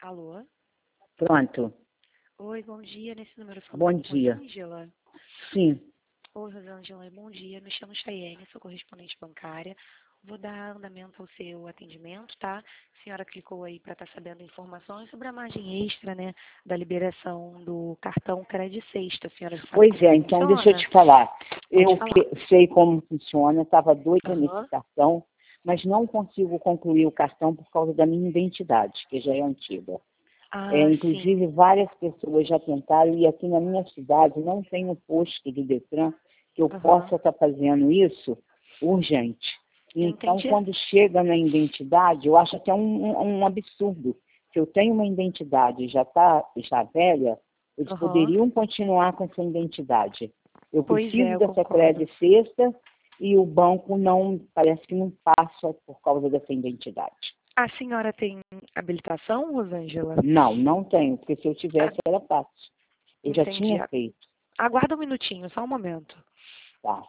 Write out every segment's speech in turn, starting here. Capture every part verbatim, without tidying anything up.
Alô? Pronto. Oi, bom dia. Nesse número falando Bom com dia. Rosângela. Sim. Oi, Rosângela, bom dia. Me chamo Chayenne, sou correspondente bancária. Vou dar andamento ao seu atendimento, tá? A senhora clicou aí para estar sabendo informações sobre a margem extra, né, da liberação do cartão Crédito Sexta. A senhora sabe Pois como é, então funciona? deixa eu te falar. Eu falar. que- sei como funciona, estava doida Aham. nesse cartão, mas não consigo concluir o cartão por causa da minha identidade, que já é antiga. Ah, É, sim. inclusive, várias pessoas já tentaram, e aqui na minha cidade não tem um posto do Detran que eu Aham. possa estar fazendo isso urgente. Então, Entendi. quando chega na identidade, eu acho até um, um um absurdo. Se eu tenho uma identidade e já está já velha, eles Aham. poderiam continuar com essa identidade. Eu Pois é, preciso eu dessa concordo. crédito sexta e o banco não, parece que não passa por causa dessa identidade. A senhora tem habilitação, Rosângela? Não, não tenho, porque se eu tivesse era fácil. Eu já Entendi. tinha feito, Aguarda um minutinho, só um momento. tá?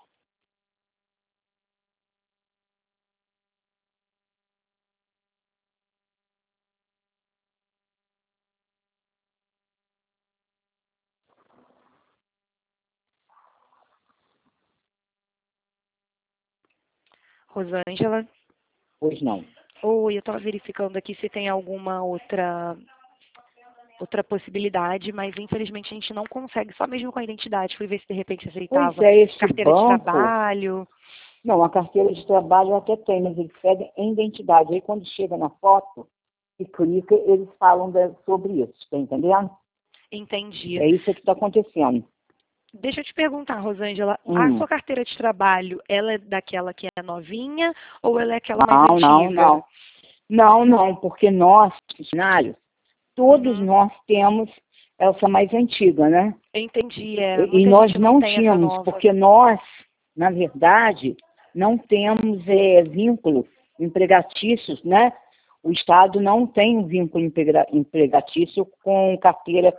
Rosângela? Pois não. Oi, eu estava verificando aqui se tem alguma outra outra possibilidade, mas infelizmente a gente não consegue, só mesmo com a identidade. Fui ver se de repente Pois aceitava é, esse carteira de banco, trabalho. não, a carteira de trabalho eu até tem, mas eles pedem em identidade. Aí quando chega na foto e clica, eles falam da- sobre isso, tá entendendo? Entendi. É isso que está acontecendo. Deixa eu te perguntar, Rosângela, a Hum. sua carteira de trabalho, ela é daquela que é novinha ou ela é aquela mais Não, não, antiga? não. Não, não, porque nós, funcionários, todos Uhum. nós temos essa mais antiga, né? Entendi, é. E, e Muita nós gente não não tem essa tínhamos, nova. porque nós, na verdade, não temos é, vínculo empregatícios, né? O Estado não tem um vínculo empregra- empregatício com carteira,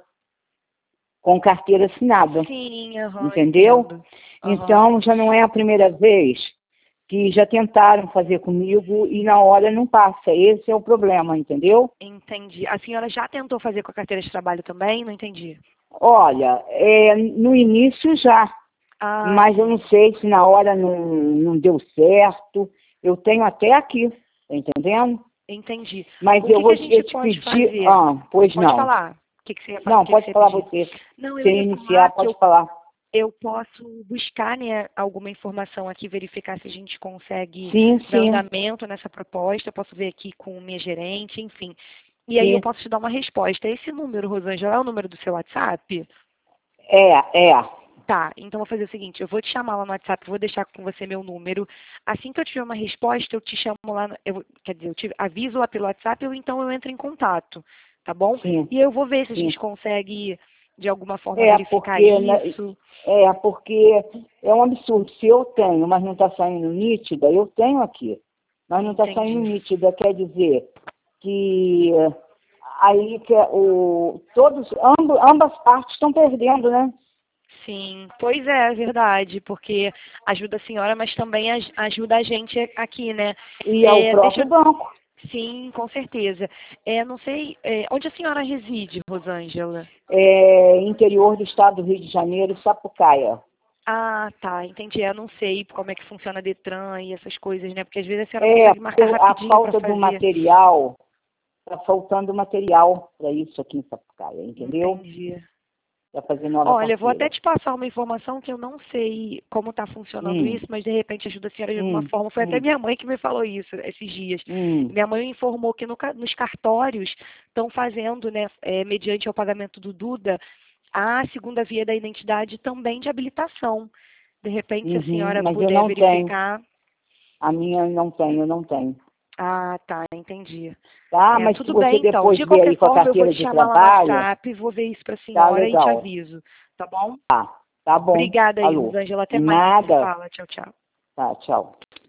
com carteira assinada, Sim, aham, entendeu? entendo. Aham. Então, já não é a primeira vez que já tentaram fazer comigo e na hora não passa. Esse é o problema, entendeu? Entendi. A senhora já tentou fazer com a carteira de trabalho também? Não entendi. Olha, é, no início já, Ah, mas eu sim. não sei se na hora não, não deu certo. Eu tenho até aqui, tá entendendo? Entendi. Mas O eu que que vou a te, eu gente te pode pedir. fazer? Ah, pois Pode não. falar. O que que você ia, fa- o Não, que que pode você ia falar pedir? você. Não, eu Se ia iniciar, falar que pode eu, falar. eu posso buscar, né, alguma informação aqui, verificar se a gente consegue Sim, dar sim, andamento nessa proposta. Eu posso ver aqui com minha gerente, enfim. E aí eu sim. posso te dar uma resposta. Esse número, Rosângela, é o número do seu WhatsApp? É, é. Tá, então vou fazer o seguinte, eu vou te chamar lá no WhatsApp, vou deixar com você meu número. Assim que eu tiver uma resposta, eu te chamo lá, no- eu, quer dizer, eu te aviso lá pelo WhatsApp, ou então eu entro em contato, tá bom? Sim, E eu vou ver se a sim. gente consegue, de alguma forma, É, verificar porque, né, isso. é, porque é um absurdo. Se eu tenho, mas não está saindo nítida, eu tenho aqui. Mas não está saindo Entendi. nítida, quer dizer que aí que é o, todos, ambos, ambas partes estão perdendo, né? Sim, pois é, é verdade, porque ajuda a senhora, mas também aj- ajuda a gente aqui, né? E é o É, deixa próprio eu... banco. Sim, com certeza. É, não sei, é, onde a senhora reside, Rosângela? É, interior do estado do Rio de Janeiro, Sapucaia. Ah, tá, entendi. Eu não sei como é que funciona a Detran e essas coisas, né? Porque às vezes a senhora É, consegue marcar porque a rapidinho para falta do fazer. material, está faltando material para isso aqui em Sapucaia, entendeu? Entendi. Para fazer nova Olha, eu vou até carteira. te passar uma informação que eu não sei como está funcionando Hum, isso, mas de repente ajuda a senhora de alguma hum, forma. Foi até hum, minha mãe que me falou isso esses dias. hum. Minha mãe informou que no ca- nos cartórios estão fazendo, né, é, mediante o pagamento do Duda, a segunda via da identidade também de habilitação. De repente, se a Uhum, senhora mas eu puder não tenho. verificar. A minha não tenho, eu não tenho. Ah, tá, entendi. Tá? É, Mas se tudo você bem, então. depois De ver qualquer aí com a forma, eu vou carteira te de chamar lá no trabalho, WhatsApp, vou ver isso para a tá senhora e te legal. aviso, tá bom? Tá, tá bom. Obrigada aí, Alô. Rosângela. Até mais. A gente se Nada. fala. Tchau, tchau. Tá, tchau.